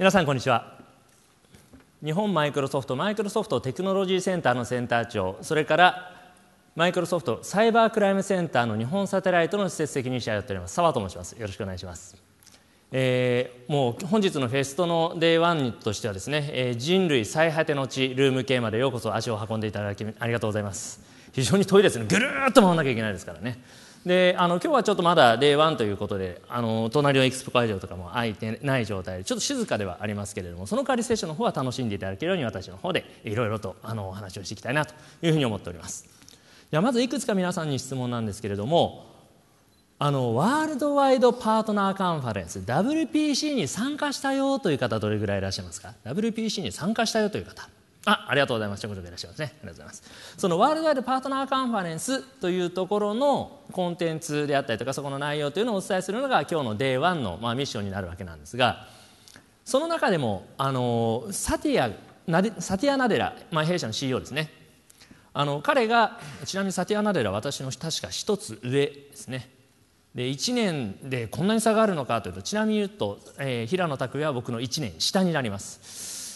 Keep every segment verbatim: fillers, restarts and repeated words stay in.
皆さんこんにちは。日本マイクロソフトマイクロソフトテクノロジーセンターのセンター長、それからマイクロソフトサイバークライムセンターの日本サテライトの施設責任者をやっております澤と申します。よろしくお願いします。えー、もう本日のフェストのデイワンとしてはですね、えー、人類最果ての地ルーム系までようこそ足を運んでいただきありがとうございます。非常に遠いですね。ぐるーっと回らなきゃいけないですからね。であの今日はちょっとまだデイワンということであの隣のエキスポ会場とかも空いてない状態でちょっと静かではありますけれども、その代わりセッションの方は楽しんでいただけるように私の方でいろいろとあのお話をしていきたいなというふうに思っております。ではまずいくつか皆さんに質問なんですけれども、あのワールドワイドパートナーカンファレンス ダブリューピーシー に参加したよという方どれぐらいいらっしゃいますか？ ダブリューピーシー に参加したよという方、あ、ありがとうございます。ちょこちょこいらっしゃいますね。ありがとうございます。そのワールドワイドパートナーカンファレンスというところのコンテンツであったりとか、そこの内容というのをお伝えするのが今日のデイワンの、まあ、ミッションになるわけなんですが、その中でもあのサティアナデサティア・ナデラ、まあ、弊社の シーイーオー ですね。あの彼がちなみにサティア・ナデラは私の確か一つ上ですね。でいちねんでこんなに差があるのかというと、ちなみに言うと、えー、平野拓也は僕のいちねん下になります。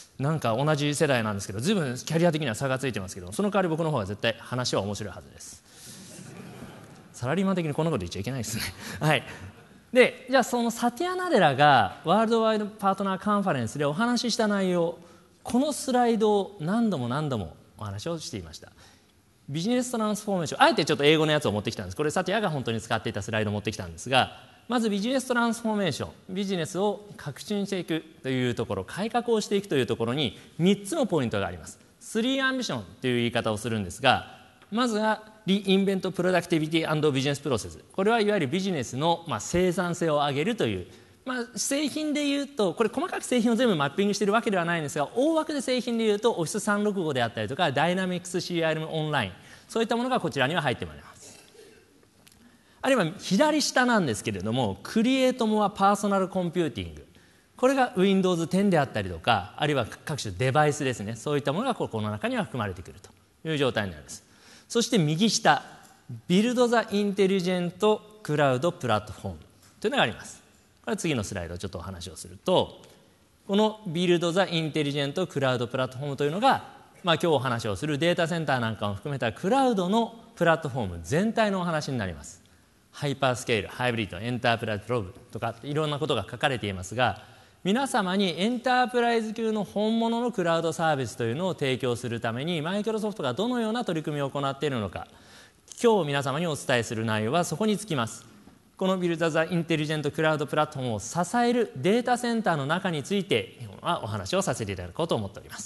なんか同じ世代なんですけど、ずいぶんキャリア的には差がついてますけど、その代わり僕の方が絶対話は面白いはずです。サラリーマン的にこんなこと言っちゃいけないですね。はい。でじゃあそのサティア・ナデラがワールドワイドパートナーカンファレンスでお話しした内容、このスライドを何度も何度もお話をしていました。ビジネストランスフォーメーション、あえてちょっと英語のやつを持ってきたんです。これサティアが本当に使っていたスライドを持ってきたんですが、まずビジネストランスフォーメーション、ビジネスを革新していくというところ、改革をしていくというところにみっつのポイントがあります。スリーアンビションという言い方をするんですが、まずはリインベントプロダクティビティ&ビジネスプロセス、これはいわゆるビジネスの、まあ、生産性を上げるという、まあ、製品でいうと、これ細かく製品を全部マッピングしているわけではないんですが、大枠で製品でいうとオフィスさんびゃくろくじゅうごであったりとかダイナミクス シーアールエム オンライン、そういったものがこちらには入ってまいります。あるいは左下なんですけれども、クリエイトモアパーソナルコンピューティング、これが ウィンドウズテン であったりとか、あるいは各種デバイスですね、そういったものがこの中には含まれてくるという状態になります。そして右下、ビルド・ザ・インテリジェント・クラウド・プラットフォームというのがあります。これは次のスライドをちょっとお話をすると、このビルド・ザ・インテリジェント・クラウド・プラットフォームというのが、まあ、今日お話をするデータセンターなんかも含めたクラウドのプラットフォーム全体のお話になります。ハイパースケール、ハイブリッド、エンタープライズログとかいろんなことが書かれていますが、皆様にエンタープライズ級の本物のクラウドサービスというのを提供するためにマイクロソフトがどのような取り組みを行っているのか、今日皆様にお伝えする内容はそこにつきます。このビルド・ザ・インテリジェント・クラウドプラットフォームを支えるデータセンターの中について今日はお話をさせていただこうと思っております。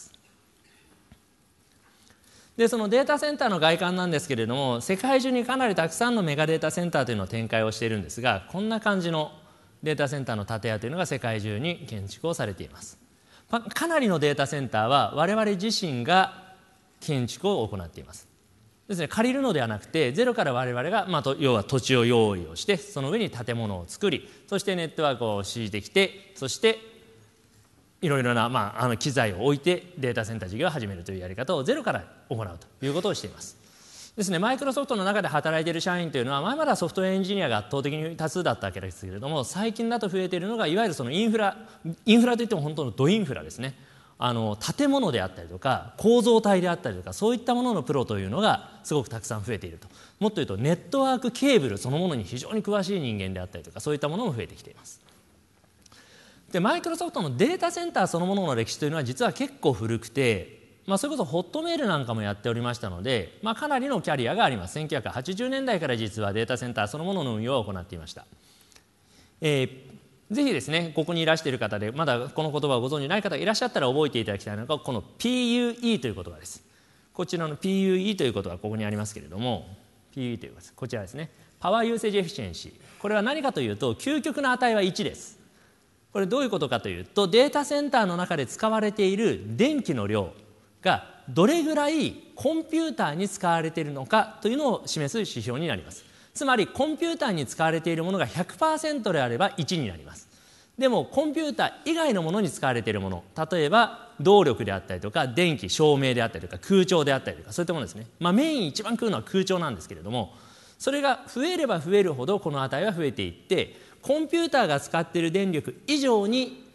でそのデータセンターの外観なんですけれども、世界中にかなりたくさんのメガデータセンターというのを展開をしているんですが、こんな感じのデータセンターの建屋というのが世界中に建築をされています。かなりのデータセンターは我々自身が建築を行っています。ですね、借りるのではなくてゼロから我々が、まあ、と要は土地を用意をして、その上に建物を作り、そしてネットワークを敷いてきて、そしていろいろな、まあ、あの機材を置いてデータセンター事業を始めるというやり方をゼロから行うということをしています。ですね、マイクロソフトの中で働いている社員というのは前まではソフトウェアエンジニアが圧倒的に多数だったわけですけれども、最近だと増えているのがいわゆるそのインフラインフラといっても本当のドインフラですね。あの建物であったりとか構造体であったりとか、そういったもののプロというのがすごくたくさん増えていると。もっと言うとネットワークケーブルそのものに非常に詳しい人間であったりとか、そういったものも増えてきています。でマイクロソフトのデータセンターそのものの歴史というのは実は結構古くて、まあ、それこそホットメールなんかもやっておりましたので、まあ、かなりのキャリアがあります。せんきゅうひゃくはちじゅうねんだいから実はデータセンターそのものの運用を行っていました。えー、ぜひですね、ここにいらしている方でまだこの言葉をご存じない方がいらっしゃったら覚えていただきたいのが、この ピーユーイー という言葉です。こちらの ピーユーイー という言葉はここにありますけれども、 ピーユーイー ということです。こちらですね、パワーユーセージエフィシェンシー、これは何かというと究極の値はいちです。これどういうことかというと、データセンターの中で使われている電気の量がどれぐらいコンピューターに使われているのかというのを示す指標になります。つまりコンピューターに使われているものが ひゃくパーセント であればいちになります。でもコンピューター以外のものに使われているもの、例えば動力であったりとか電気照明であったりとか空調であったりとか、そういったものですね。まあ、メイン一番食うのは空調なんですけれども、それが増えれば増えるほどこの値は増えていって、コンピューターが使っている電力以上に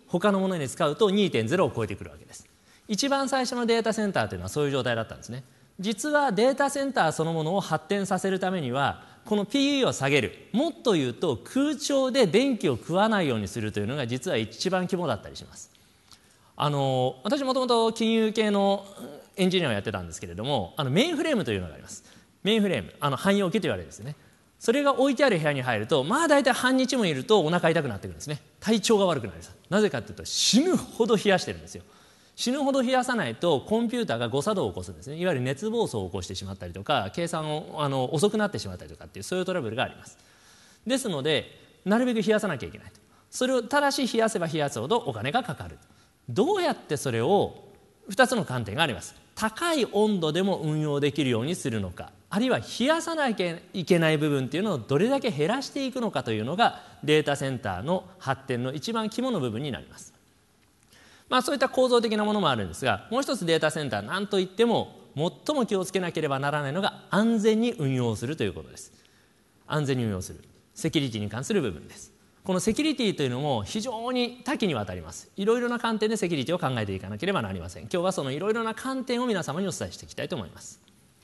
他のものに使うと にてんゼロ を超えてくるわけです。一番最初のデータセンターというのはそういう状態だったんですね。実はデータセンターそのものを発展させるためにはこの ピーユー を下げる、もっと言うと空調で電気を食わないようにするというのが実は一番規模だったりします。あの私もともと金融系のエンジニアをやってたんですけれども、あのメインフレームというのがあります。メインフレーム、あの汎用機と言われるですね。それが置いてある部屋に入ると、まあ大体半日もいるとお腹痛くなってくるんですね。体調が悪くなります。なぜかというと死ぬほど冷やしてるんですよ。死ぬほど冷やさないとコンピューターが誤作動を起こすんですね。いわゆる熱暴走を起こしてしまったりとか、計算をあの遅くなってしまったりとかっていう、そういうトラブルがあります。ですのでなるべく冷やさなきゃいけないと。それをただし冷やせば冷やすほどお金がかかる。どうやってそれを、ふたつの観点があります。高い温度でも運用できるようにするのか、あるいは冷やさなきゃいけない部分っていうのをどれだけ減らしていくのかというのがデータセンターの発展の一番肝の部分になります。まあ、そういった構造的なものもあるんですが、もう一つデータセンター何といっても最も気をつけなければならないのが安全に運用するということです。安全に運用する、セキュリティに関する部分です。このセキュリティというのも非常に多岐にわたります。いろいろな観点でセキュリティを考えていかなければなりません。今日はそのいろいろな観点を皆様にお伝えしていきたいと思います。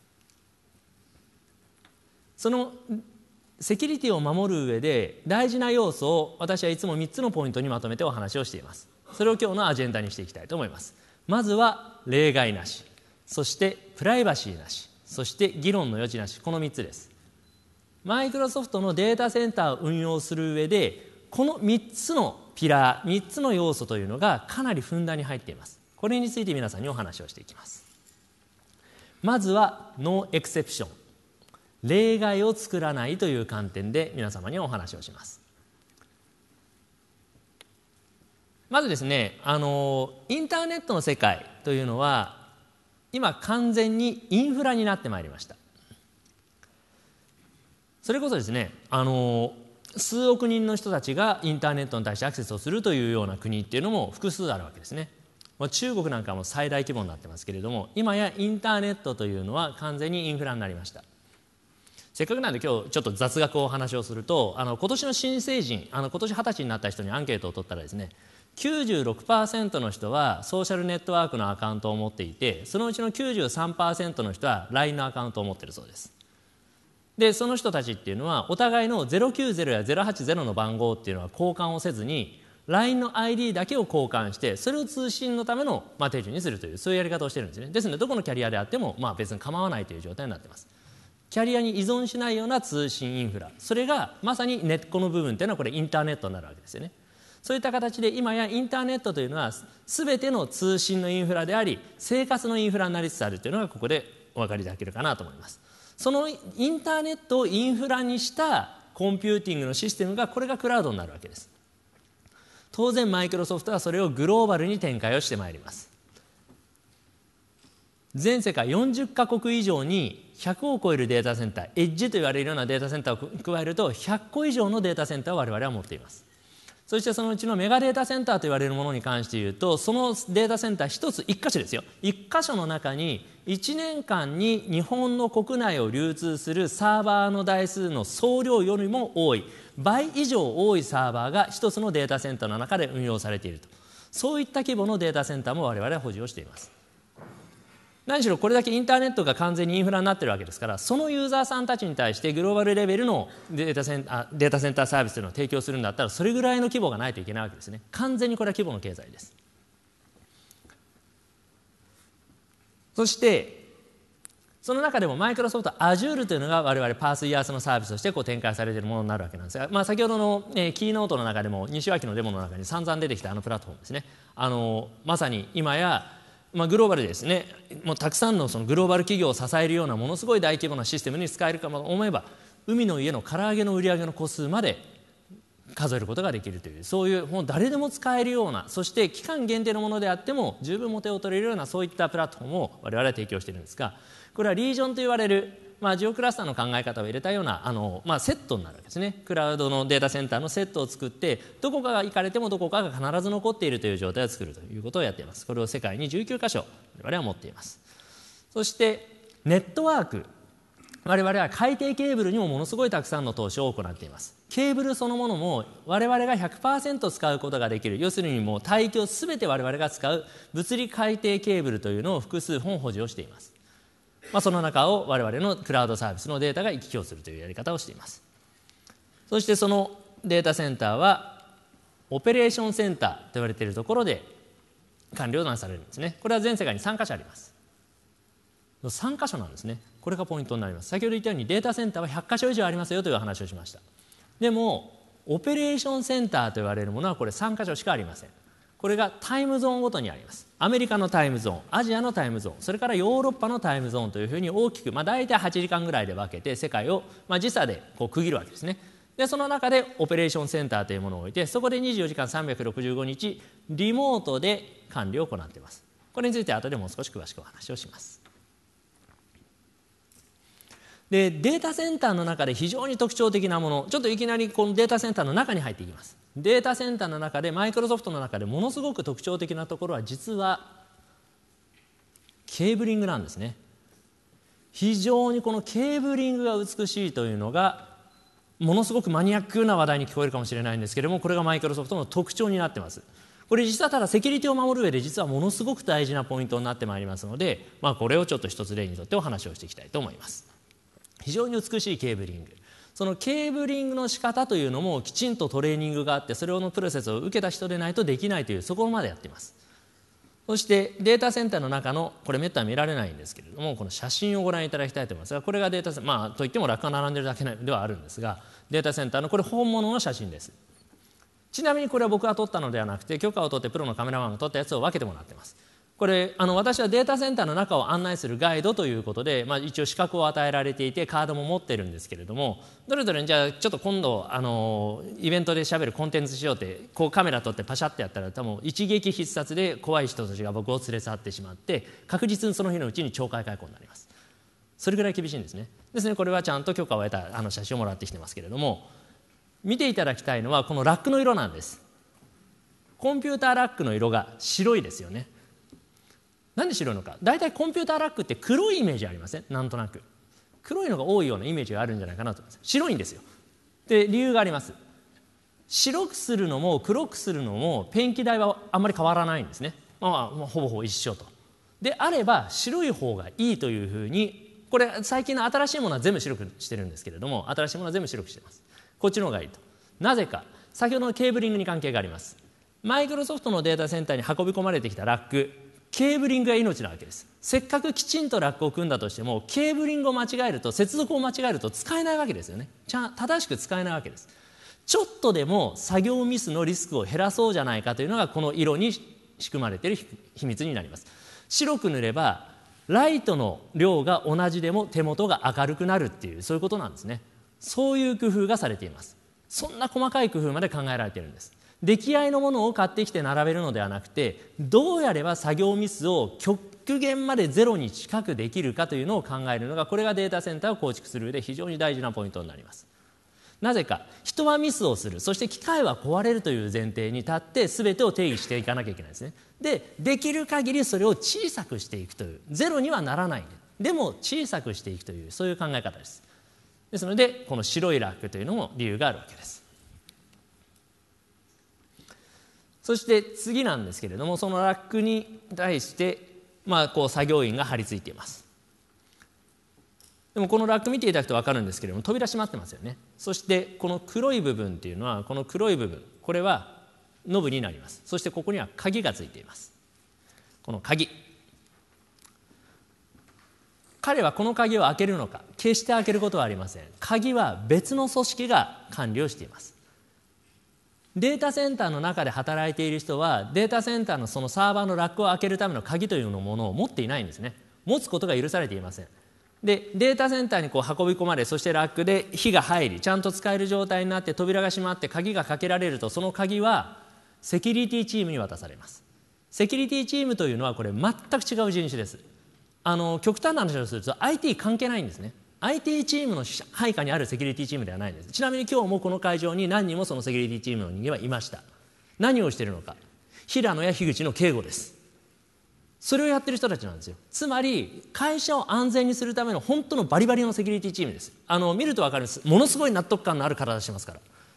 そのセキュリティを守る上で大事な要素を私はいつもみっつのポイントにまとめてお話をしています。それを今日のアジェンダにしていきたいと思います。まずは例外なし、そしてプライバシーなし、そして議論の余地なし、このみっつです。マイクロソフトのデータセンターを運用する上でこのみっつのピラー、みっつの要素というのがかなりふんだんに入っています。これについて皆さんにお話をしていきます。まずはノーエクセプション、例外を作らないという観点で皆様にお話をします。まずですね、あのインターネットの世界というのは今完全にインフラになってまいりました。それこそですね、あの数億人の人たちがインターネットに対してアクセスをするというような国っていうのも複数あるわけですね。中国なんかも最大規模になってますけれども、今やインターネットというのは完全にインフラになりました。せっかくなんで今日ちょっと雑学をお話をすると、あの今年の新成人、あの今年二十歳になった人にアンケートを取ったらですね、きゅうじゅうろくパーセント の人はソーシャルネットワークのアカウントを持っていて、そのうちの きゅうじゅうさんパーセント の人は ライン のアカウントを持っているそうです。でその人たちっていうのはお互いのゼロきゅうゼロやゼロはちゼロの番号っていうのは交換をせずに ライン の アイディー だけを交換して、それを通信のための、まあ、手順にするという、そういうやり方をしているんですね。ですのでどこのキャリアであっても、まあ、別に構わないという状態になっています。キャリアに依存しないような通信インフラ、それがまさに根っこの部分というのはこれインターネットになるわけですよね。そういった形で今やインターネットというのは全ての通信のインフラであり、生活のインフラになりつつあるというのがここでお分かりいただけるかなと思います。そのインターネットをインフラにしたコンピューティングのシステムが、これがクラウドになるわけです。当然マイクロソフトはそれをグローバルに展開をしてまいります。全世界よんじゅっかこく以上にひゃくを超えるデータセンター、エッジと言われるようなデータセンターを加えるとひゃっこ以上のデータセンターを我々は持っています。そしてそのうちのメガデータセンターと言われるものに関して言うと、そのデータセンター一つ一箇所ですよ、一箇所の中にいちねんかんに日本の国内を流通するサーバーの台数の総量よりも多い、倍以上多いサーバーが一つのデータセンターの中で運用されていると、そういった規模のデータセンターも我々は保持をしています。何しろこれだけインターネットが完全にインフラになっているわけですから、そのユーザーさんたちに対してグローバルレベルのデータセンター、データセンターサービスというのを提供するんだったら、それぐらいの規模がないといけないわけですね。完全にこれは規模の経済です。そしてその中でもマイクロソフト Azure というのが我々パースイヤースのサービスとしてこう展開されているものになるわけなんですが、まあ、先ほどの、えー、キーノートの中でも西脇のデモの中に散々出てきたあのプラットフォームですね。あのまさに今やまあ、グローバルですね、もうたくさん の, そのグローバル企業を支えるようなものすごい大規模なシステムに使えるかと思えば、海の家の唐揚げの売り上げの個数まで数えることができるという、そういうもう誰でも使えるような、そして期間限定のものであっても十分元を取れるような、そういったプラットフォームを我々は提供しているんですが、これはリージョンと言われる、まあ、ジオクラスターの考え方を入れたようなあの、まあ、セットになるわけですね。クラウドのデータセンターのセットを作って、どこかが行かれてもどこかが必ず残っているという状態を作るということをやっています。これを世界にじゅうきゅうかしょ我々は持っています。そしてネットワーク、我々は海底ケーブルにもものすごいたくさんの投資を行っています。 ケーブルそのものも我々が ひゃくパーセント 使うことができる、要するにもう帯域をすべて我々が使う物理海底ケーブルというのを複数本保持をしています。まあ、その中を我々のクラウドサービスのデータが行き来をするというやり方をしています。そしてそのデータセンターはオペレーションセンターと言われているところで管理をなされるんですね。これは全世界にさんかしょあります。さんかしょなんですね。これがポイントになります。先ほど言ったようにデータセンターはひゃっかしょ以上ありますよという話をしました。でもオペレーションセンターと言われるものはこれさんかしょしかありません。これがタイムゾーンごとにあります。アメリカのタイムゾーン、アジアのタイムゾーン、それからヨーロッパのタイムゾーンというふうに大きく、まあ、大体はちじかんぐらいで分けて世界を、まあ、時差でこう区切るわけですね。でその中でオペレーションセンターというものを置いて、そこでにじゅうよじかんさんびゃくろくじゅうごにちリモートで管理を行っています。これについて後でもう少し詳しくお話をします。でデータセンターの中で非常に特徴的なもの、ちょっといきなりこのデータセンターの中に入っていきます。データセンターの中でマイクロソフトの中でものすごく特徴的なところは実はケーブリングなんですね。非常にこのケーブリングが美しいというのがものすごくマニアックな話題に聞こえるかもしれないんですけれども、これがマイクロソフトの特徴になっています。これ実はただセキュリティを守る上で実はものすごく大事なポイントになってまいりますので、まあ、これをちょっと一つ例にとってお話をしていきたいと思います。非常に美しいケーブリング、そのケーブリングの仕方というのもきちんとトレーニングがあって、それのプロセスを受けた人でないとできないという、そこまでやっています。そしてデータセンターの中の、これめったに見られないんですけれども、この写真をご覧いただきたいと思いますが、これがデータセンター、まあといってもラックが並んでいるだけではあるんですが、データセンターのこれ本物の写真です。ちなみにこれは僕が撮ったのではなくて、許可を取ってプロのカメラマンが撮ったやつを分けてもらっています。これあの私はデータセンターの中を案内するガイドということで、まあ、一応資格を与えられていてカードも持ってるんですけれども、どれどれじゃあちょっと今度あのイベントでしゃべるコンテンツしようってこうカメラ撮ってパシャってやったら、多分一撃必殺で怖い人たちが僕を連れ去ってしまって確実にその日のうちに懲戒解雇になります。それぐらい厳しいんですね。ですね、これはちゃんと許可を得たあの写真をもらってきてますけれども、見ていただきたいのはこのラックの色なんです。コンピューターラックの色が白いですよね。なんで白いのか。だいたいコンピューターラックって黒いイメージありません？なんとなく黒いのが多いようなイメージがあるんじゃないかなと思います。白いんですよ。で理由があります。白くするのも黒くするのもペンキ代はあんまり変わらないんですね。まあ、まあ、ほぼほぼ一緒と。であれば白い方がいいというふうに、これ最近の新しいものは全部白くしてるんですけれども、新しいものは全部白くしています。こっちの方がいいと。なぜか。先ほどのケーブリングに関係があります。マイクロソフトのデータセンターに運び込まれてきたラック、ケーブリングが命なわけです。せっかくきちんとラックを組んだとしても、ケーブリングを間違えると、接続を間違えると使えないわけですよね。ちゃん正しく使えないわけです。ちょっとでも作業ミスのリスクを減らそうじゃないかというのがこの色に仕組まれている秘密になります。白く塗ればライトの量が同じでも手元が明るくなるっていう、そういうことなんですね。そういう工夫がされています。そんな細かい工夫まで考えられているんです。出来合いのものを買ってきて並べるのではなくて、どうやれば作業ミスを極限までゼロに近くできるかというのを考えるのが、これがデータセンターを構築する上で非常に大事なポイントになります。なぜか、人はミスをする、そして機械は壊れるという前提に立って全てを定義していかなきゃいけないですね。で、できる限りそれを小さくしていくという、ゼロにはならない、でも小さくしていくという、そういう考え方です。ですのでこの白いラックというのも理由があるわけです。そして次なんですけれども、そのラックに対して、まあ、こう作業員が張り付いています。でもこのラック見ていただくと分かるんですけれども、扉閉まってますよね。そしてこの黒い部分っていうのは、この黒い部分、これはノブになります。そしてここには鍵がついています。この鍵、彼はこの鍵を開けるのか、決して開けることはありません。鍵は別の組織が管理をしています。データセンターの中で働いている人は、データセンターのそのサーバーのラックを開けるための鍵というものを持っていないんですね。持つことが許されていません。でデータセンターにこう運び込まれ、そしてラックで火が入り、ちゃんと使える状態になって扉が閉まって鍵がかけられると、その鍵はセキュリティチームに渡されます。セキュリティチームというのはこれ全く違う人種です。あの極端な話をすると アイティー 関係ないんですね。アイティー チームの配下にあるセキュリティチームではないんです。ちなみに今日もこの会場に何人もそのセキュリティチームの人間はいました。何をしているのか、平野や樋口の警護です。それをやってる人たちなんですよ。つまり会社を安全にするための本当のバリバリのセキュリティチームです。あの見ると分かるんです。ものすごい納得感のある体してますから。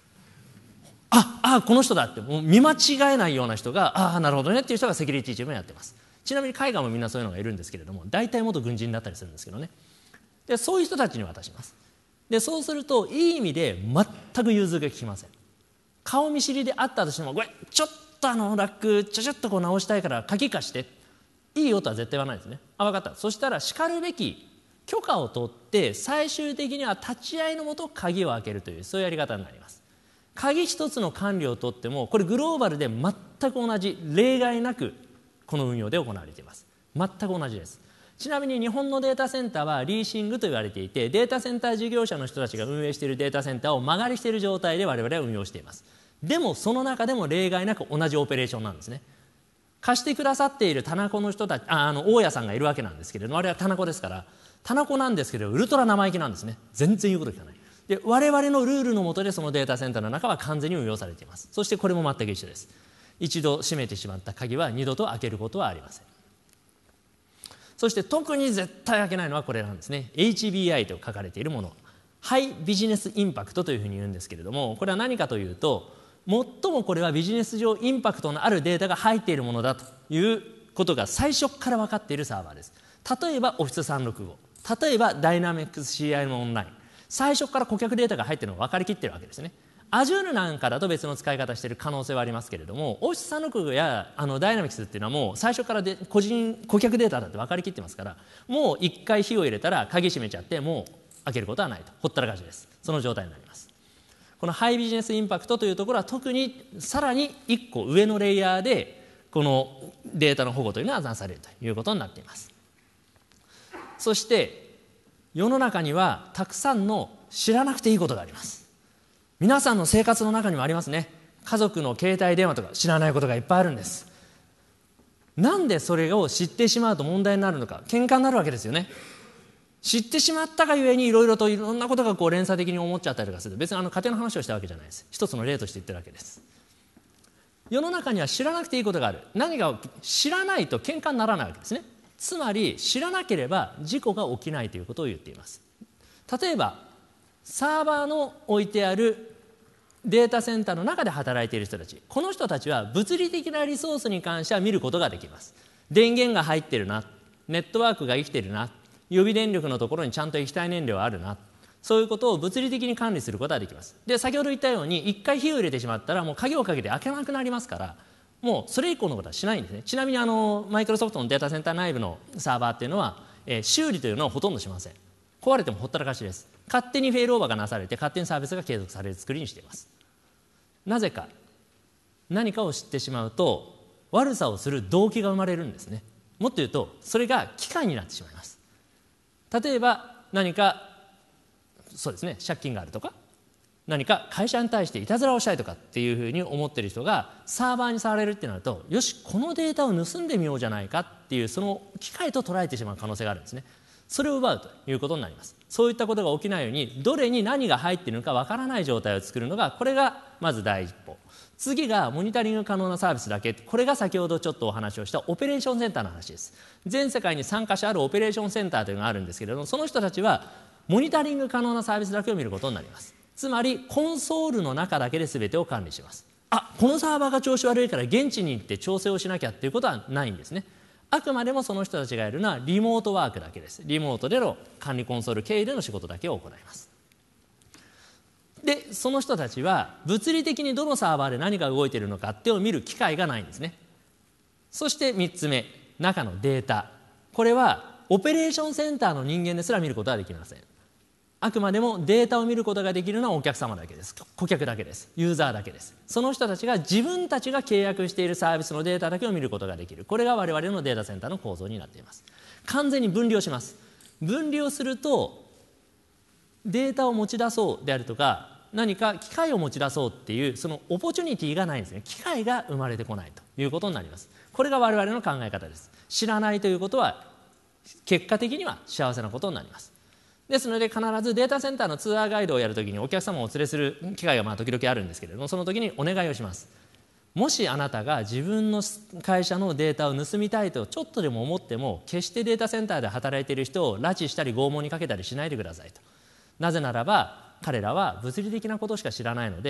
ああこの人だってもう見間違えないような人がああなるほどねっていう人がセキュリティチームをやってます。ちなみに海外もみんなそういうのがいるんですけれども、大体元軍人だったりするんですけどね。でそういう人たちに渡します。でそうするといい意味で全く融通が利きません。顔見知りであったとしても、ごめんちょっとあのラックちょちょっとこう直したいから鍵貸して、いいよとは絶対言わないですね。あ分かった、そしたらしかるべき許可を取って最終的には立ち会いのもと鍵を開けるという、そういうやり方になります。鍵一つの管理を取ってもこれグローバルで全く同じ、例外なくこの運用で行われています。全く同じです。ちなみに日本のデータセンターはリーシングと言われていて、データセンター事業者の人たちが運営しているデータセンターを間借りしている状態で我々は運用しています。でもその中でも例外なく同じオペレーションなんですね。貸してくださっているタナコの人たち、ああの大家さんがいるわけなんですけれども、あれはタナコですからタナコなんですけどウルトラ生意気なんですね。全然言うこと聞かない。で我々のルールの下でそのデータセンターの中は完全に運用されています。そしてこれも全く一緒です。一度閉めてしまった鍵は二度と開けることはありません。そして特に絶対開けないのはこれなんですね。 エイチビーアイ と書かれているもの、ハイビジネスインパクトというふうに言うんですけれども、これは何かというと、最もこれはビジネス上インパクトのあるデータが入っているものだということが最初から分かっているサーバーです。例えば オフィスさんびゃくろくじゅうご、例えば ダイナミックス シーアイエム オンライン、最初から顧客データが入っているのが分かりきっているわけですね。Azure なんかだと別の使い方している可能性はありますけれども、オフィスさんびゃくろくじゅうごやあのダイナミクスっていうのはもう最初からで個人顧客データだって分かりきってますから、もういっかい火を入れたら鍵閉めちゃってもう開けることはないと、ほったらかしです。その状態になります。このハイビジネスインパクトというところは特にさらにいっこ上のレイヤーでこのデータの保護というのはなされるということになっています。そして世の中にはたくさんの知らなくていいことがあります。皆さんの生活の中にもありますね。家族の携帯電話とか知らないことがいっぱいあるんです。なんでそれを知ってしまうと問題になるのか、喧嘩になるわけですよね。知ってしまったがゆえにいろいろといろんなことがこう連鎖的に思っちゃったりとかする。別にあの家庭の話をしたわけじゃないです。一つの例として言ってるわけです。世の中には知らなくていいことがある。何かを知らないと喧嘩にならないわけですね。つまり知らなければ事故が起きないということを言っています。例えばサーバーの置いてあるデータセンターの中で働いている人たち、この人たちは物理的なリソースに関しては見ることができます。電源が入ってるな、ネットワークが生きてるな、予備電力のところにちゃんと液体燃料あるな、そういうことを物理的に管理することができます。で先ほど言ったようにいっかい火を入れてしまったらもう鍵をかけて開けなくなりますから、もうそれ以降のことはしないんですね。ちなみにあのマイクロソフトのデータセンター内部のサーバーっていうのは、えー、修理というのはほとんどしません。壊れてもほったらかしです。勝手にフェイルオーバーがなされて勝手にサービスが継続される作りにしています。なぜか、何かを知ってしまうと悪さをする動機が生まれるんですね。もっと言うとそれが機会になってしまいます。例えば何かそうですね、借金があるとか、何か会社に対していたずらをしたいとかっていうふうに思っている人がサーバーに触れるってなると、よしこのデータを盗んでみようじゃないかっていうその機会と捉えてしまう可能性があるんですね。それを奪うということになります。そういったことが起きないように、どれに何が入っているのかわからない状態を作るのが、これがまず第一歩。次がモニタリング可能なサービスだけ。これが先ほどちょっとお話をしたオペレーションセンターの話です。全世界にさんかしょあるオペレーションセンターというのがあるんですけれども、その人たちはモニタリング可能なサービスだけを見ることになります。つまりコンソールの中だけで全てを管理します。あ、このサーバーが調子悪いから現地に行って調整をしなきゃっていうことはないんですね。あくまでもその人たちがやるのはリモートワークだけです。リモートでの管理コンソール経由での仕事だけを行います。でその人たちは物理的にどのサーバーで何が動いているのかっていうのを見る機会がないんですね。そしてみっつめ、中のデータ。これはオペレーションセンターの人間ですら見ることはできません。あくまでもデータを見ることができるのはお客様だけです。顧客だけです。ユーザーだけです。その人たちが自分たちが契約しているサービスのデータだけを見ることができる。これが我々のデータセンターの構造になっています。完全に分離をします。分離をするとデータを持ち出そうであるとか、何か機械を持ち出そうっていうそのオポチュニティがないんですね。機会が生まれてこないということになります。これが我々の考え方です。知らないということは結果的には幸せなことになります。ですので必ずデータセンターのツアーガイドをやるときにお客様をお連れする機会がまあ時々あるんですけれども、その時にお願いをします。もしあなたが自分の会社のデータを盗みたいとちょっとでも思っても、決してデータセンターで働いている人を拉致したり拷問にかけたりしないでくださいと。なぜならば彼らは物理的なことしか知らないので、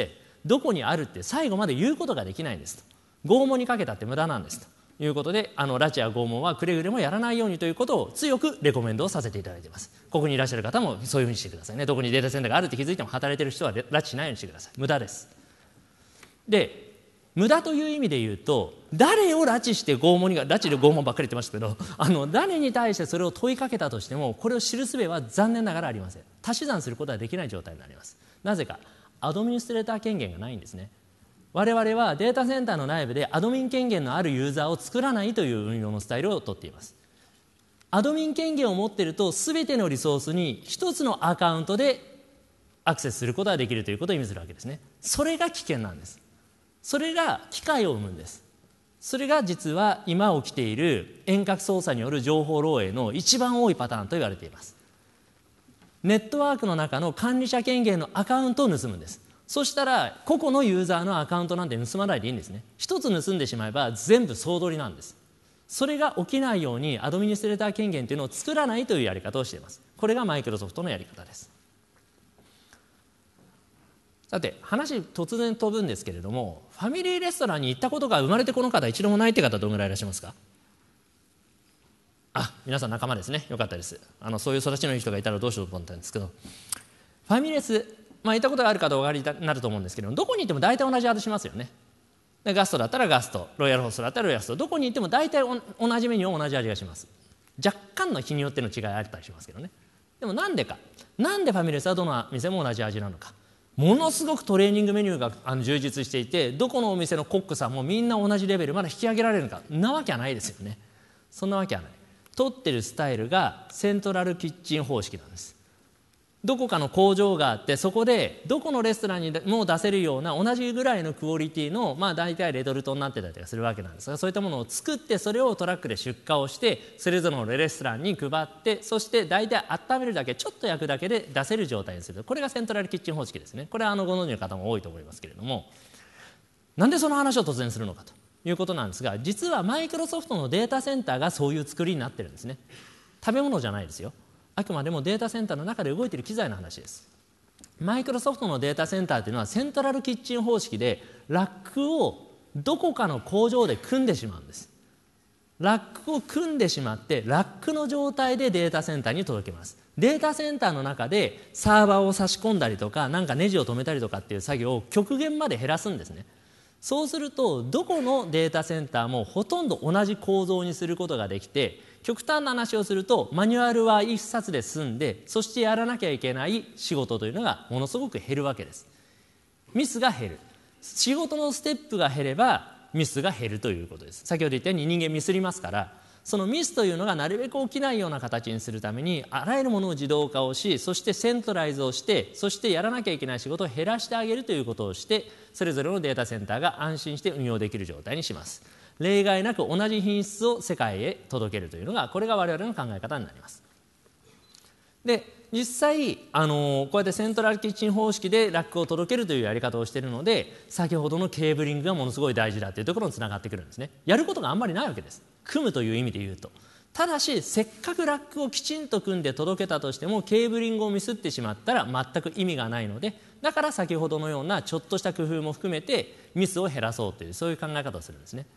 どこにあるって最後まで言うことができないんですと。拷問にかけたって無駄なんですということで、あの拉致や拷問はくれぐれもやらないようにということを強くレコメンドをさせていただいています。ここにいらっしゃる方もそういうふうにしてくださいね。どこにデータセンターがあるって気づいても働いている人は拉致しないようにしてください。無駄です。で、無駄という意味で言うと、誰を拉致して拷問に拉致で拷問ばっかり言ってましたけど、あの誰に対してそれを問いかけたとしても、これを知る術は残念ながらありません。足し算することはできない状態になります。なぜか、アドミニストレーター権限がないんですね。我々はデータセンターの内部でアドミン権限のあるユーザーを作らないという運用のスタイルをとっています。アドミン権限を持っていると、すべてのリソースに一つのアカウントでアクセスすることができるということを意味するわけですね。それが危険なんです。それが機会を生むんです。それが実は今起きている遠隔操作による情報漏洩の一番多いパターンと言われています。ネットワークの中の管理者権限のアカウントを盗むんです。そしたら個々のユーザーのアカウントなんて盗まないでいいんですね。一つ盗んでしまえば全部総取りなんです。それが起きないようにアドミニストレーター権限というのを作らないというやり方をしています。これがマイクロソフトのやり方です。さて、話突然飛ぶんですけれども、ファミリーレストランに行ったことが生まれてこの方一度もないって方どのぐらいいらっしゃいますか？あ、皆さん仲間ですね。よかったです。あのそういう育ちのいい人がいたらどうしようと思ったんですけど、ファミレス、まあ、行ったことがある方お分かりになると思うんですけど、どこに行っても大体同じ味しますよね。でガストだったらガスト、ロイヤルホストだったらロイヤルホスト、どこに行っても大体同じメニュー同じ味がします。若干の日によっての違いあったりしますけどね。でもなんでか、なんでファミレスはどの店も同じ味なのか。ものすごくトレーニングメニューがあの充実していて、どこのお店のコックさんもみんな同じレベルまで引き上げられるのか、なわけはないですよね。そんなわけはない。取ってるスタイルがセントラルキッチン方式なんです。どこかの工場があって、そこでどこのレストランにも出せるような同じぐらいのクオリティの、まあ大体レトルトになってたりとかするわけなんですが、そういったものを作って、それをトラックで出荷をして、それぞれのレストランに配って、そして大体温めるだけ、ちょっと焼くだけで出せる状態にする。これがセントラルキッチン方式ですね。これはあのご存知の方も多いと思いますけれども、なんでその話を突然するのかということなんですが、実はマイクロソフトのデータセンターがそういう作りになってるんですね。食べ物じゃないですよ。あくまでもデータセンターの中で動いている機材の話です。マイクロソフトのデータセンターというのはセントラルキッチン方式で、ラックをどこかの工場で組んでしまうんです。ラックを組んでしまって、ラックの状態でデータセンターに届けます。データセンターの中でサーバーを差し込んだりとか、なんかネジを止めたりとかっていう作業を極限まで減らすんですね。そうするとどこのデータセンターもほとんど同じ構造にすることができて、極端な話をするとマニュアルは一冊で済んで、そしてやらなきゃいけない仕事というのがものすごく減るわけです。ミスが減る、仕事のステップが減ればミスが減るということです。先ほど言ったように人間ミスりますから、そのミスというのがなるべく起きないような形にするために、あらゆるものを自動化をし、そしてセントライズをして、そしてやらなきゃいけない仕事を減らしてあげるということをして、それぞれのデータセンターが安心して運用できる状態にします。例外なく同じ品質を世界へ届けるというのが、これが我々の考え方になります。で実際あのこうやってセントラルキッチン方式でラックを届けるというやり方をしているので、先ほどのケーブリングがものすごい大事だというところにつながってくるんですね。やることがあんまりないわけです。組むという意味で言うと。ただしせっかくラックをきちんと組んで届けたとしても、ケーブリングをミスってしまったら全く意味がないので、だから先ほどのようなちょっとした工夫も含めてミスを減らそうという、そういう考え方をするんですね。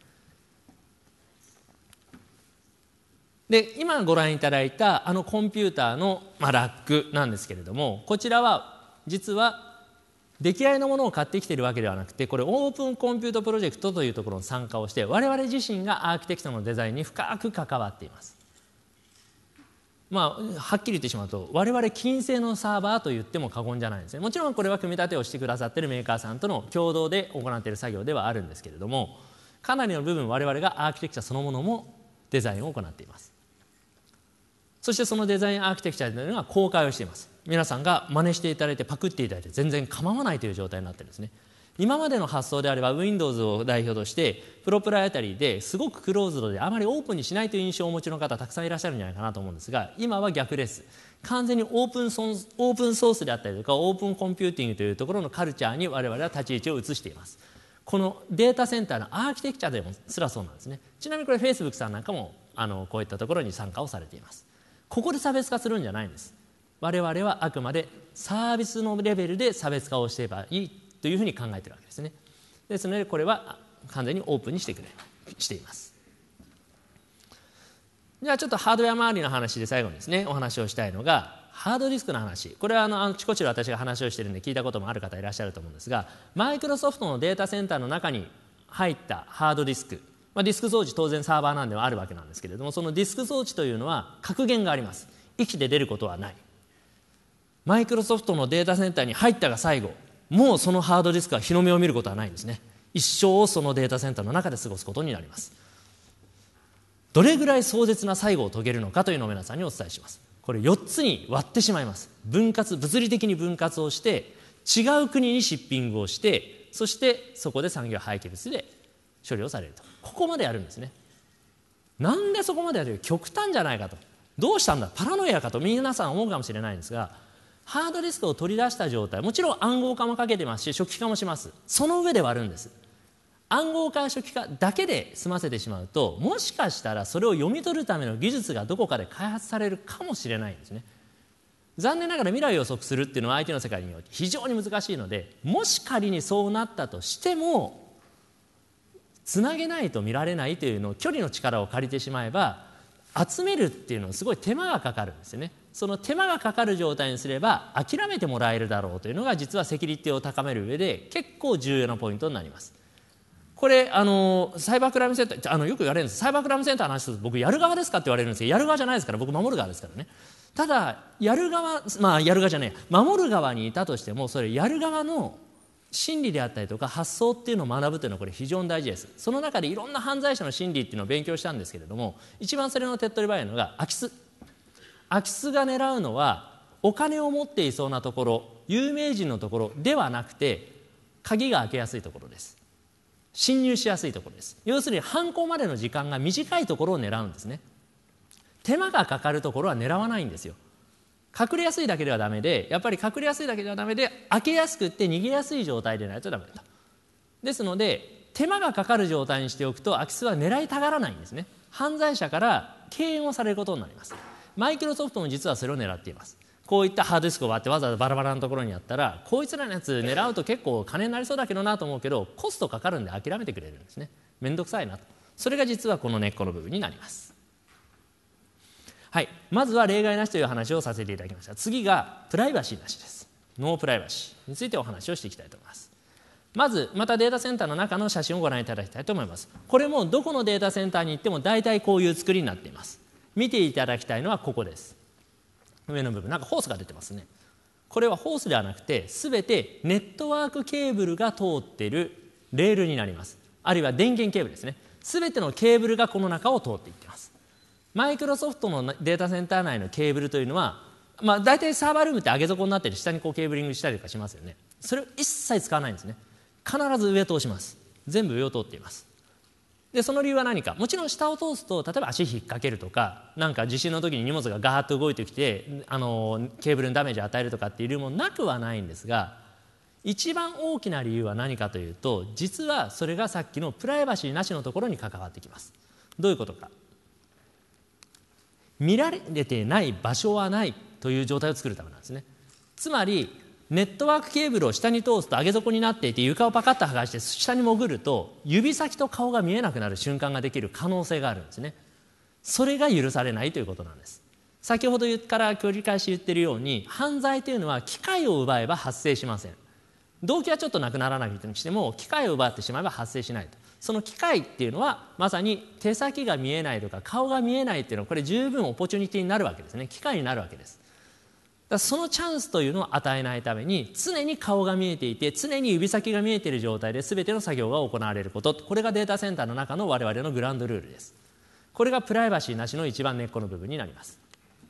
で今ご覧いただいたあのコンピューターの、まあ、ラックなんですけれども、こちらは実は出来合いのものを買ってきているわけではなくて、これオープンコンピュートプロジェクトというところに参加をして、我々自身がアーキテクトのデザインに深く関わっています。まあ、はっきり言ってしまうと、我々金製のサーバーと言っても過言じゃないんですね。もちろんこれは組み立てをしてくださっているメーカーさんとの共同で行っている作業ではあるんですけれども、かなりの部分我々がアーキテクチャそのものもデザインを行っています。そしてそのデザインアーキテクチャというのは公開をしています。皆さんが真似していただいてパクっていただいて全然構わないという状態になっているんですね。今までの発想であれば Windows を代表としてプロプライタリーですごくクローズドであまりオープンにしないという印象をお持ちの方たくさんいらっしゃるんじゃないかなと思うんですが、今は逆です。完全にオープンソース、オープンソースであったりとかオープンコンピューティングというところのカルチャーに我々は立ち位置を移しています。このデータセンターのアーキテクチャでもすらそうなんですね。ちなみにこれ Facebook さんなんかもあのこういったところに参加をされています。ここで差別化するんじゃないんです。我々はあくまでサービスのレベルで差別化をしていけばいいというふうに考えているわけですね。ですのでこれは完全にオープンにしてくれしています。じゃあちょっとハードウェア周りの話で最後にですねお話をしたいのがハードディスクの話。これはあのあちこちで私が話をしているので聞いたこともある方いらっしゃると思うんですが、マイクロソフトのデータセンターの中に入ったハードディスク、まあ、ディスク装置当然サーバーなんではあるわけなんですけれども、そのディスク装置というのは格言があります。息で出ることはない。マイクロソフトのデータセンターに入ったが最後、もうそのハードディスクは日の目を見ることはないんですね。一生をそのデータセンターの中で過ごすことになります。どれぐらい壮絶な最後を遂げるのかというのを皆さんにお伝えします。これよっつに割ってしまいます。分割、物理的に分割をして違う国にシッピングをして、そしてそこで産業廃棄物で処理をされると、ここまでやるんですね。なんでそこまでやる？極端じゃないかと、どうしたんだパラノイアかと皆さん思うかもしれないんですが、ハードディスクを取り出した状態、もちろん暗号化もかけてますし初期化もします。その上で割るんです。暗号化や初期化だけで済ませてしまうと、もしかしたらそれを読み取るための技術がどこかで開発されるかもしれないんですね。残念ながら未来を予測するっていうのは相手の世界において非常に難しいので、もし仮にそうなったとしてもつなげないと見られないというのを距離の力を借りてしまえば、集めるっていうのはすごい手間がかかるんですよね。その手間がかかる状態にすれば諦めてもらえるだろうというのが実はセキュリティを高める上で結構重要なポイントになります。これあのサイバークライムセンターあのよく言われるんです。サイバークライムセンターの話すると僕やる側ですかって言われるんですけど、やる側じゃないですから、僕守る側ですからね。ただやる側、まあやる側じゃない守る側にいたとしても、それやる側の心理であったりとか発想っていうのを学ぶというのはこれ非常に大事です。その中でいろんな犯罪者の心理っていうのを勉強したんですけれども、一番それの手っ取り早いのが空き巣。空き巣が狙うのはお金を持っていそうなところ、有名人のところではなくて鍵が開けやすいところです。侵入しやすいところです。要するに犯行までの時間が短いところを狙うんですね。手間がかかるところは狙わないんですよ。隠れやすいだけではダメで、やっぱり隠れやすいだけではダメで、開けやすくって逃げやすい状態でないとダメだと。ですので手間がかかる状態にしておくと空き巣は狙いたがらないんですね。犯罪者から敬遠をされることになります。マイクロソフトも実はそれを狙っています。こういったハードディスクを割ってわざわざバラバラのところにやったら、こいつらのやつ狙うと結構金になりそうだけどなと思うけどコストかかるんで諦めてくれるんですね。めんどくさいなと。それが実はこの根っこの部分になります。はい、まずは例外なしという話をさせていただきました。次がプライバシーなしです。ノープライバシーについてお話をしていきたいと思います。まずまたデータセンターの中の写真をご覧いただきたいと思います。これもどこのデータセンターに行っても大体こういう作りになっています。見ていただきたいのはここです。上の部分なんかホースが出てますね。これはホースではなくて全てネットワークケーブルが通っているレールになります。あるいは電源ケーブルですね。全てのケーブルがこの中を通っていっています。マイクロソフトのデータセンター内のケーブルというのは、まあ、大体サーバールームって上げ底になっている下にこうケーブリングしたりとかしますよね。それを一切使わないんですね。必ず上を通します。全部上を通っています。でその理由は何か、もちろん下を通すと例えば足引っ掛けるとか、なんか地震の時に荷物がガーッと動いてきてあのケーブルにダメージを与えるとかっていう理由もなくはないんですが、一番大きな理由は何かというと、実はそれがさっきのプライバシーなしのところに関わってきます。どういうことか。見られてない場所はないという状態を作るためなんですね。つまりネットワークケーブルを下に通すと上げ底になっていて、床をパカッと剥がして下に潜ると指先と顔が見えなくなる瞬間ができる可能性があるんですね。それが許されないということなんです。先ほどから繰り返し言っているように、犯罪というのは機械を奪えば発生しません。動機はちょっとなくならないにしても機械を奪ってしまえば発生しないと。その機械っていうのはまさに手先が見えないとか顔が見えないっていうのは、これ十分オポチュニティになるわけですね。機械になるわけです。だからそのチャンスというのを与えないために、常に顔が見えていて常に指先が見えている状態で全ての作業が行われること、これがデータセンターの中の我々のグランドルールです。これがプライバシーなしの一番根っこの部分になります。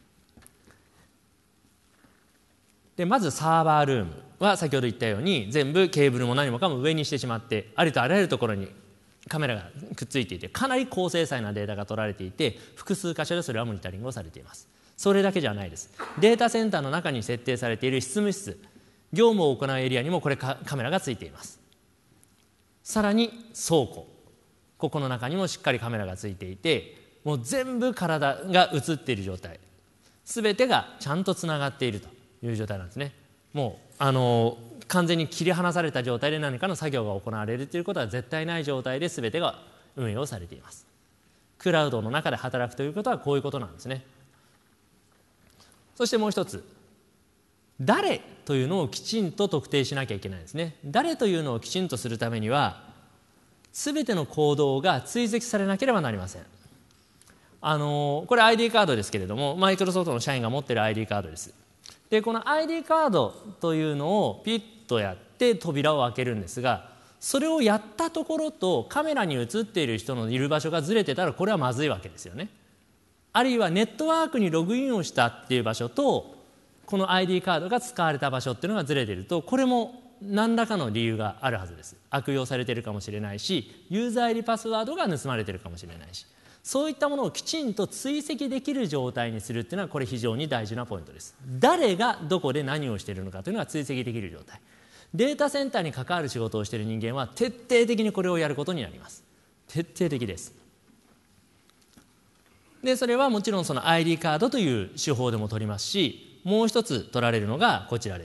でまずサーバールームは先ほど言ったように全部ケーブルも何もかも上にしてしまって、ありとあらゆるところにカメラがくっついていて、かなり高精細なデータが取られていて、複数箇所でそれはモニタリングをされています。それだけじゃないです。データセンターの中に設定されている執務室、業務を行うエリアにもこれカメラがついています。さらに倉庫、ここの中にもしっかりカメラがついていて、もう全部体が映っている状態、全てがちゃんとつながっているという状態なんですね。もうあの完全に切り離された状態で何かの作業が行われるということは絶対ない状態で全てが運営をされています。クラウドの中で働くということはこういうことなんですね。そしてもう一つ、誰というのをきちんと特定しなきゃいけないんですね。誰というのをきちんとするためには全ての行動が追跡されなければなりません。あのこれ アイディー カードですけれども、マイクロソフトの社員が持っている アイディー カードです。でこの アイディー カードというのをピッとやって扉を開けるんですが、それをやったところとカメラに映っている人のいる場所がずれてたらこれはまずいわけですよね。あるいはネットワークにログインをしたっていう場所とこの アイディー カードが使われた場所っていうのがずれていると、これも何らかの理由があるはずです。悪用されているかもしれないし、ユーザー入りパスワードが盗まれているかもしれないし、そういったものをきちんと追跡できる状態にするっていうのはこれ非常に大事なポイントです。誰がどこで何をしているのかというのが追跡できる状態。データセンターに関わる仕事をしている人間は徹底的にこれをやることになります。徹底的です。でそれはもちろんその アイディー カードという手法でも取りますし、もう一つ取られるのがこちらです。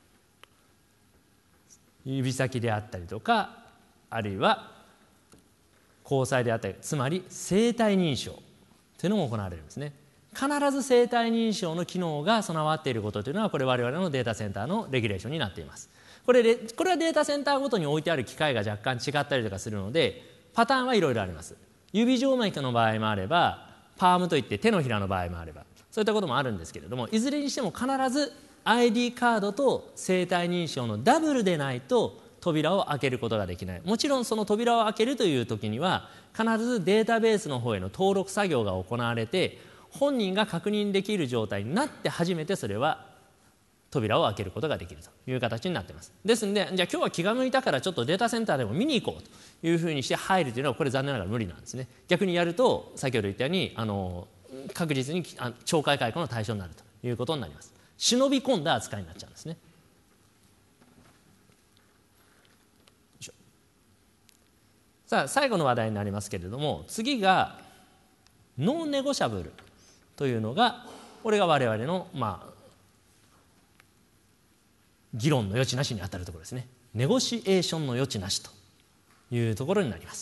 指先であったりとか、あるいは交際であったり、つまり生体認証というのも行われるんですね。必ず生体認証の機能が備わっていることというのはこれ我々のデータセンターのレギュレーションになっています。これこれはデータセンターごとに置いてある機械が若干違ったりとかするのでパターンはいろいろあります。指静脈の場合もあれば、パームといって手のひらの場合もあれば、そういったこともあるんですけれども、いずれにしても必ず アイディー カードと生体認証のダブルでないと扉を開けることができない。もちろんその扉を開けるという時には必ずデータベースの方への登録作業が行われて、本人が確認できる状態になって初めてそれは扉を開けることができるという形になっています。ですので、じゃあ今日は気が向いたからちょっとデータセンターでも見に行こうというふうにして入るというのはこれ残念ながら無理なんですね。逆にやると先ほど言ったようにあの確実に懲戒解雇の対象になるということになります。忍び込んだ扱いになっちゃうんですね。さあ最後の話題になりますけれども、次がノンネゴシャブルというのが、これが我々のまあ議論の余地なしに当たるところですね。ネゴシエーションの余地なしというところになります。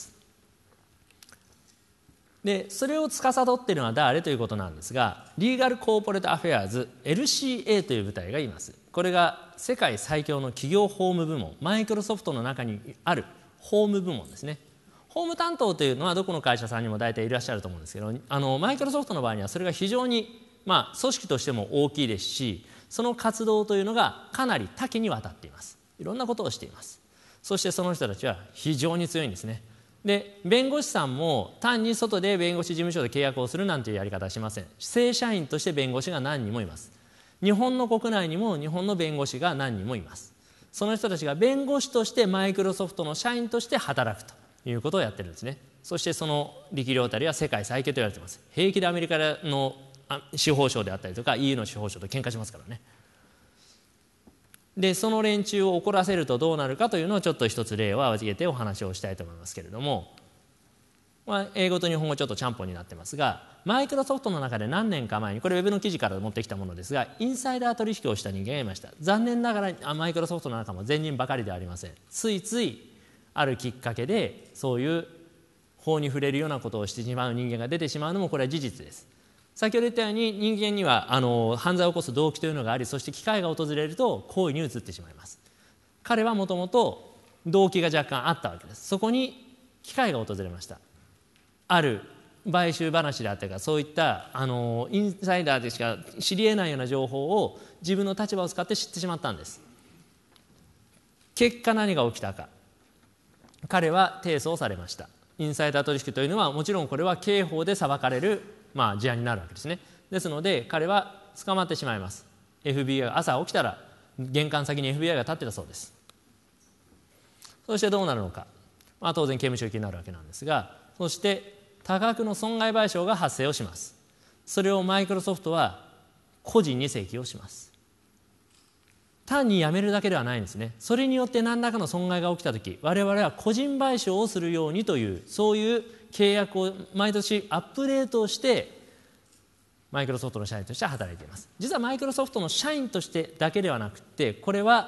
でそれを司っているのは誰ということなんですが、リーガルコーポレートアフェアーズ エルシーエー という部隊がいます。これが世界最強の企業法務部門、マイクロソフトの中にある法務部門ですね。法務担当というのはどこの会社さんにも大体いらっしゃると思うんですけど、あのマイクロソフトの場合にはそれが非常に、まあ、組織としても大きいですし、その活動というのがかなり多岐にわたっています。いろんなことをしています。そしてその人たちは非常に強いんですね。で弁護士さんも単に外で弁護士事務所で契約をするなんていうやり方はしません。正社員として弁護士が何人もいます。日本の国内にも日本の弁護士が何人もいます。その人たちが弁護士としてマイクロソフトの社員として働くということをやってるんですね。そしてその力量たりは世界最強と言われています。平気でアメリカの司法省であったりとか イーユー の司法省と喧嘩しますからね。でその連中を怒らせるとどうなるかというのをちょっと一つ例を挙げてお話をしたいと思いますけれども、まあ、英語と日本語ちょっとちゃんぽんになってますが、マイクロソフトの中で何年か前に、これウェブの記事から持ってきたものですが、インサイダー取引をした人間がいました。残念ながらマイクロソフトの中も善人ばかりではありません。ついついあるきっかけでそういう法に触れるようなことをしてしまう人間が出てしまうのもこれは事実です。先ほど言ったように人間にはあの犯罪を起こす動機というのがあり、そして機会が訪れると行為に移ってしまいます。彼はもともと動機が若干あったわけです。そこに機会が訪れました。ある買収話であったりとか、そういったあのインサイダーでしか知り得ないような情報を自分の立場を使って知ってしまったんです。結果何が起きたか、彼は提訴をされました。インサイダー取引というのはもちろんこれは刑法で裁かれる、まあ、事案になるわけですね。ですので彼は捕まってしまいます。 エフビーアイ が朝起きたら玄関先に エフビーアイ が立ってたそうです。そしてどうなるのか、まあ、当然刑務所行きになるわけなんですが、そして多額の損害賠償が発生をします。それをマイクロソフトは個人に請求をします。単にやめるだけではないんですね。それによって何らかの損害が起きたとき、我々は個人賠償をするようにという、そういう契約を毎年アップデートをしてマイクロソフトの社員として働いています。実はマイクロソフトの社員としてだけではなくて、これは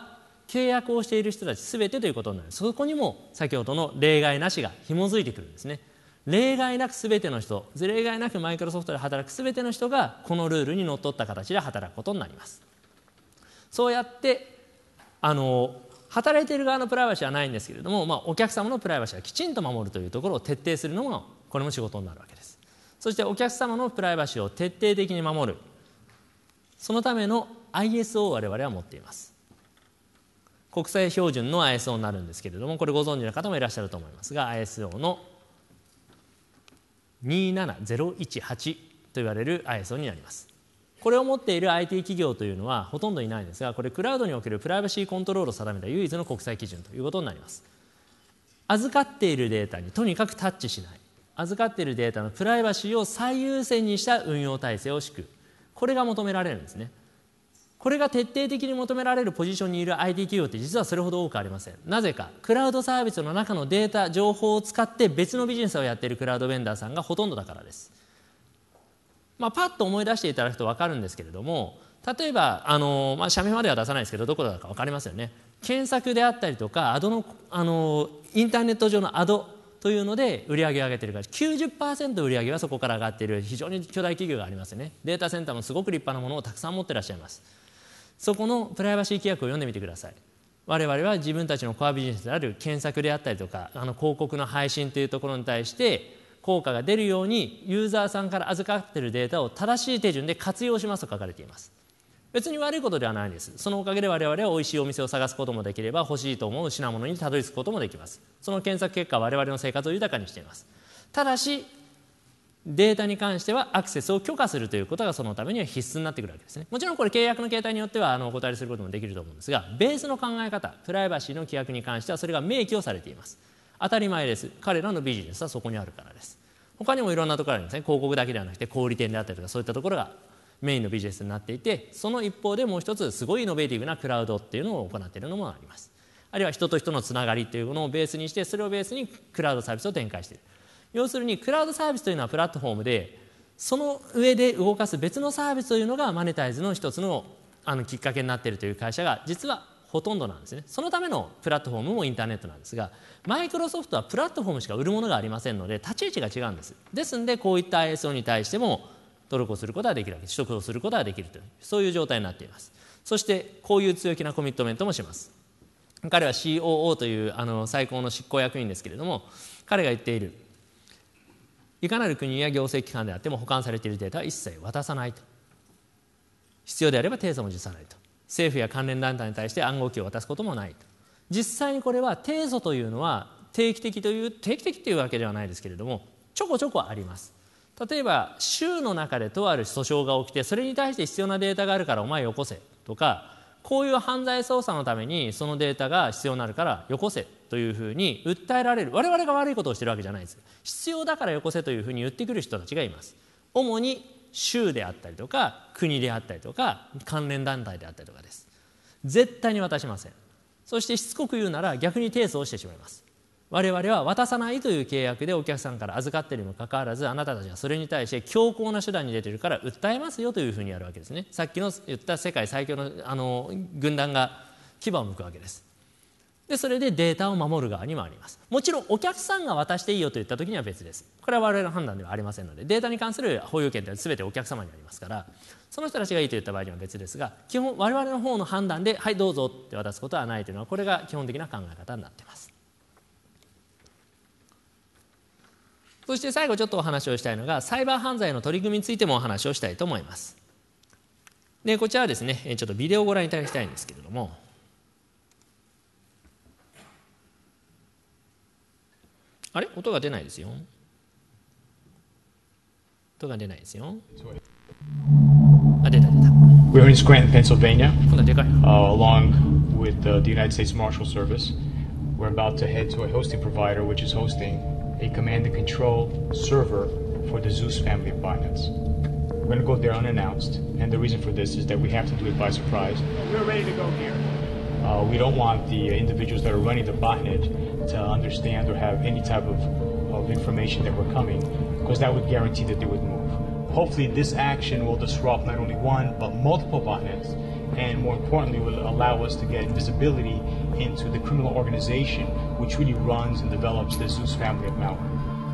契約をしている人たちすべてということになる。そこにも先ほどの例外なしが紐づいてくるんですね。例外なくすべての人、例外なくマイクロソフトで働くすべての人がこのルールにのっとった形で働くことになります。そうやってあの働いている側のプライバシーはないんですけれども、まあ、お客様のプライバシーはきちんと守るというところを徹底するのもこれも仕事になるわけです。そしてお客様のプライバシーを徹底的に守る、そのための アイエスオー を我々は持っています。国際標準の アイエスオー になるんですけれども、これご存知の方もいらっしゃると思いますが、 アイエスオー のにーななゼロいちはちといわれる アイエスオー になります。これを持っている アイティー 企業というのはほとんどいないんですが、これクラウドにおけるプライバシーコントロールを定めた唯一の国際基準ということになります。預かっているデータにとにかくタッチしない、預かっているデータのプライバシーを最優先にした運用体制を敷く、これが求められるんですね。これが徹底的に求められるポジションにいる アイティー 企業って実はそれほど多くありません。なぜか、クラウドサービスの中のデータ情報を使って別のビジネスをやっているクラウドベンダーさんがほとんどだからです。まあ、パッと思い出していただくと分かるんですけれども、例えばあの、まあ、社名までは出さないですけどどこだか分かりますよね。検索であったりとかアドの、あのインターネット上のアドというので売り上げを上げているから きゅうじゅっパーセント 売り上げはそこから上がっている非常に巨大企業がありますよね。データセンターもすごく立派なものをたくさん持っていらっしゃいます。そこのプライバシー規約を読んでみてください。我々は自分たちのコアビジネスである検索であったりとかあの広告の配信というところに対して効果が出るようにユーザーさんから預かっているデータを正しい手順で活用しますと書かれています。別に悪いことではないんです。そのおかげで我々は美味しいお店を探すこともできれば欲しいと思う品物にたどり着くこともできます。その検索結果は我々の生活を豊かにしています。ただしデータに関してはアクセスを許可するということがそのためには必須になってくるわけですね。もちろんこれ契約の形態によってはあのお答えすることもできると思うんですが、ベースの考え方、プライバシーの規約に関してはそれが明記をされています。当たり前です。彼らのビジネスはそこにあるからです。他にもいろんなところあるんですね。広告だけではなくて小売店であったりとかそういったところがメインのビジネスになっていて、その一方でもう一つすごいイノベーティブなクラウドっていうのを行っているのもあります。あるいは人と人のつながりというものをベースにしてそれをベースにクラウドサービスを展開している。要するにクラウドサービスというのはプラットフォームでその上で動かす別のサービスというのがマネタイズの一つ の, あのきっかけになっているという会社が実はほとんどなんですね。そのためのプラットフォームもインターネットなんですが、マイクロソフトはプラットフォームしか売るものがありませんので立ち位置が違うんです。ですのでこういった アイエスオー に対しても登録をすることができるわけです。取得をすることができるというそういう状態になっています。そしてこういう強気なコミットメントもします。彼は シーオーオー というあの最高の執行役員ですけれども、彼が言っているいかなる国や行政機関であっても保管されているデータは一切渡さないと、必要であれば提訴も辞さないと、政府や関連団体に対して暗号機を渡すこともないと。実際にこれは提訴というのは定期的という定期的というわけではないですけれどもちょこちょこあります。例えば州の中でとある訴訟が起きてそれに対して必要なデータがあるからお前よこせとか、こういう犯罪捜査のためにそのデータが必要になるからよこせというふうに訴えられる。我々が悪いことをしているわけじゃないです。必要だからよこせというふうに言ってくる人たちがいます。主に州であったりとか国であったりとか関連団体であったりとかです。絶対に渡しません。そしてしつこく言うなら逆に提訴をしてしまいます。我々は渡さないという契約でお客さんから預かっているにもかかわらずあなたたちはそれに対して強硬な手段に出ているから訴えますよというふうにやるわけですね。さっきの言った世界最強 の, あの軍団が牙を向くわけです。でそれでデータを守る側に回ります。もちろんお客さんが渡していいよと言った時には別です。これは我々の判断ではありませんので、データに関する保有権というのは全てお客様にありますから、その人たちがいいと言った場合には別ですが、基本我々の方の判断ではいどうぞって渡すことはないというのはこれが基本的な考え方になっています。そして最後ちょっとお話をしたいのがサイバー犯罪の取り組みについてもお話をしたいと思います。でこちらはですねちょっとビデオをご覧いただきたいんですけれども、あれ音が出ないですよ。音が出ないですよ。あ、出た出た。 We're in Scranton, Pennsylvania, こんなでかい。 uh, along with uh, the United States Marshal Service. We're about to head to a hosting provider, which is hosting a command and control server for the Zeus family of botnets. We're going to go there unannounced, and the reason for this is that we have to do it by surprise. We're ready to go here. Uh, we don't want the individuals that are running the botnet to understand or have any type of, of information that we're coming, because that would guarantee that they would move. Hopefully this action will disrupt not only one, but multiple botnets, and more importantly will allow us to get visibility into the criminal organization which really runs and develops the Zeus family of malware.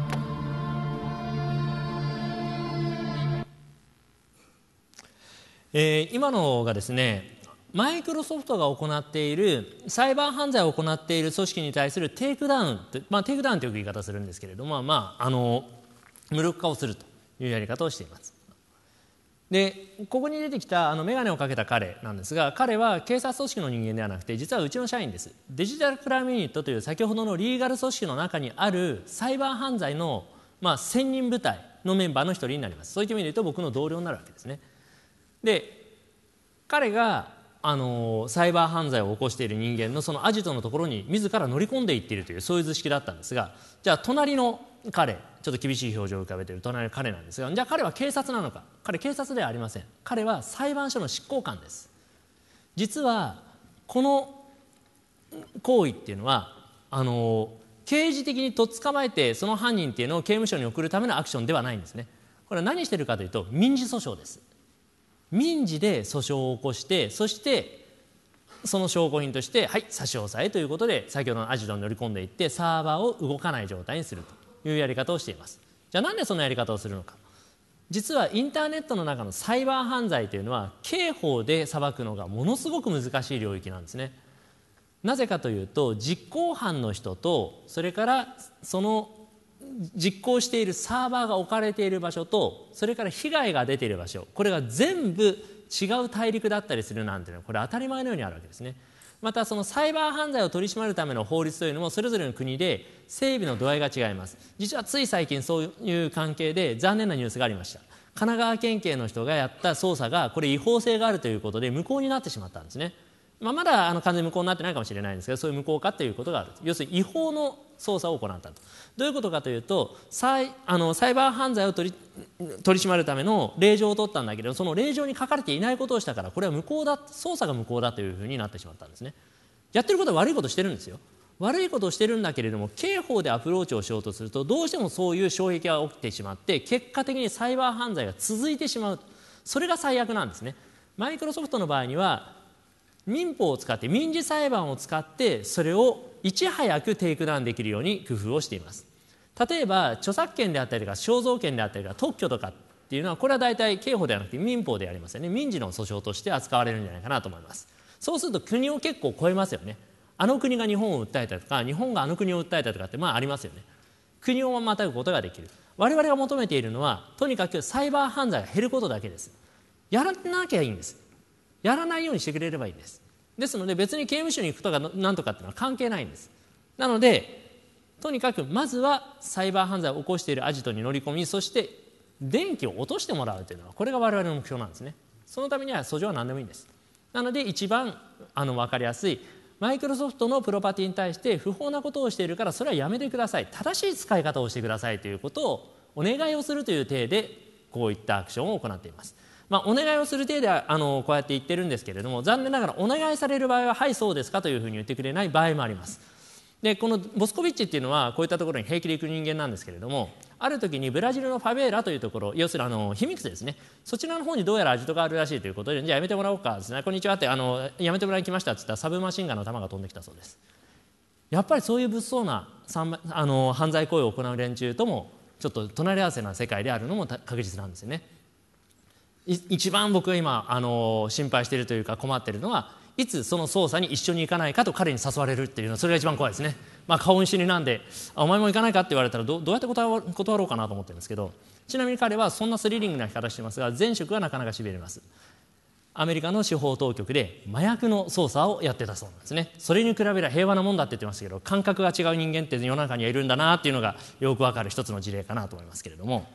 えー、今のがですね、マイクロソフトが行っているサイバー犯罪を行っている組織に対するテイクダウン、まあ、テイクダウンという言い方をするんですけれども、まあ、あの無力化をするというやり方をしています。でここに出てきたあの眼鏡をかけた彼なんですが、彼は警察組織の人間ではなくて実はうちの社員です。デジタルクライムユニットという先ほどのリーガル組織の中にあるサイバー犯罪の、まあ、専任部隊のメンバーの一人になります。そういった意味で言うと僕の同僚になるわけですね。で彼があのサイバー犯罪を起こしている人間のそのアジトのところに自ら乗り込んでいっているというそういう図式だったんですが、じゃあ隣の彼、ちょっと厳しい表情を浮かべている隣の彼なんですが、じゃあ彼は警察なのか。彼警察ではありません。彼は裁判所の執行官です。実はこの行為っていうのはあの刑事的にとっ捕まえてその犯人っていうのを刑務所に送るためのアクションではないんですね。これは何しているかというと民事訴訟です。民事で訴訟を起こして、そしてその証拠品としてはい差し押さえということで先ほどのアジトに乗り込んでいってサーバーを動かない状態にするというやり方をしています。じゃあなんでそのやり方をするのか。実はインターネットの中のサイバー犯罪というのは刑法で裁くのがものすごく難しい領域なんですね。なぜかというと実行犯の人とそれからその実行しているサーバーが置かれている場所とそれから被害が出ている場所、これが全部違う大陸だったりするなんていうのはこれ当たり前のようにあるわけですね。またそのサイバー犯罪を取り締まるための法律というのもそれぞれの国で整備の度合いが違います。実はつい最近そういう関係で残念なニュースがありました。神奈川県警の人がやった捜査がこれ違法性があるということで無効になってしまったんですね。まあ、まだあの完全に無効になってないかもしれないんですけど、そういう無効化ということがある。要するに違法の捜査を行ったと。どういうことかというとサイ、あのサイバー犯罪を取り、取り締まるための令状を取ったんだけどその令状に書かれていないことをしたからこれは無効だ、捜査が無効だというふうになってしまったんですね。やってることは悪いことをしてるんですよ。悪いことをしてるんだけれども刑法でアプローチをしようとするとどうしてもそういう障壁が起きてしまって結果的にサイバー犯罪が続いてしまう。それが最悪なんですね。マイクロソフトの場合には民法を使って民事裁判を使ってそれをいち早くテイクダウンできるように工夫をしています。例えば著作権であったりとか肖像権であったりとか特許とかっていうのはこれは大体刑法ではなくて民法でやりますよね。民事の訴訟として扱われるんじゃないかなと思います。そうすると国を結構超えますよね。あの国が日本を訴えたとか日本があの国を訴えたとかってまあありますよね。国をまたぐことができる。我々が求めているのはとにかくサイバー犯罪が減ることだけです。やらなきゃいいんです。やらないようにしてくれればいいんです。ですので別に刑務所に行くとか何とかっていうのは関係ないんです。なのでとにかくまずはサイバー犯罪を起こしているアジトに乗り込みそして電気を落としてもらうというのはこれが我々の目標なんですね。そのためには訴状は何でもいいんです。なので一番あの分かりやすいマイクロソフトのプロパティに対して不法なことをしているからそれはやめてください、正しい使い方をしてくださいということをお願いをするという体でこういったアクションを行っています。まあ、お願いをする程度であのこうやって言ってるんですけれども残念ながらお願いされる場合ははいそうですかというふうに言ってくれない場合もあります。でこのボスコビッチっていうのはこういったところに平気で行く人間なんですけれどもある時にブラジルのファベーラというところ要するにあの秘密ですねそちらの方にどうやらアジトがあるらしいということでじゃあやめてもらおうかですねこんにちはってあのやめてもらいに来ましたって言ったらサブマシンガンの弾が飛んできたそうです。やっぱりそういう物騒なあの犯罪行為を行う連中ともちょっと隣り合わせな世界であるのも確実なんですよね。一番僕が今あの心配しているというか困っているのはいつその捜査に一緒に行かないかと彼に誘われるっていうのはそれが一番怖いですね。まあ顔見知りなんでお前も行かないかって言われたら ど, どうやって断ろうかなと思ってるんですけどちなみに彼はそんなスリリングな生き方してますが前職はなかなかしびれます。アメリカの司法当局で麻薬の捜査をやってたそうなんですね。それに比べれば平和なもんだって言ってましたけど感覚が違う人間って世の中にはいるんだなっていうのがよくわかる一つの事例かなと思いますけれども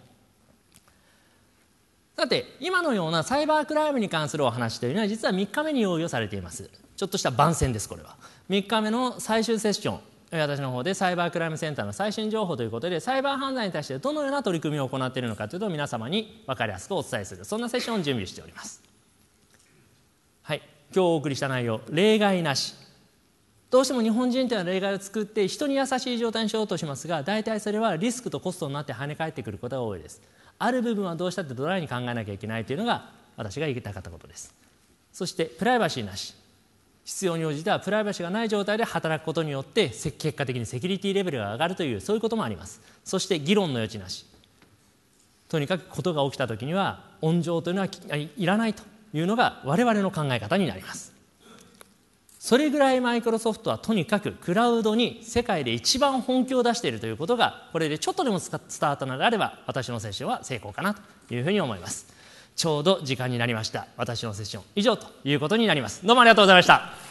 さて今のようなサイバークライムに関するお話というのは実はみっかめに用意をされています。ちょっとした番宣です。これはみっかめの最終セッション私の方でサイバークライムセンターの最新情報ということでサイバー犯罪に対してどのような取り組みを行っているのかというのを皆様に分かりやすくお伝えするそんなセッションを準備しております。はい、今日お送りした内容例外なしどうしても日本人というのは例外を作って人に優しい状態にしようとしますが大体それはリスクとコストになって跳ね返ってくることが多いです。ある部分はどうしたってドライに考えなきゃいけないというのが私が言いたかったことです。 そしてプライバシーなし、必要に応じてはプライバシーがない状態で働くことによって結果的にセキュリティレベルが上がるという、そういうこともあります。そして議論の余地なし、とにかくことが起きたときには温情というのはいらないというのが我々の考え方になります。それぐらいマイクロソフトはとにかくクラウドに世界で一番本気を出しているということが、これでちょっとでも伝わったのであれば私のセッションは成功かなというふうに思います。ちょうど時間になりました。私のセッション以上ということになります。どうもありがとうございました。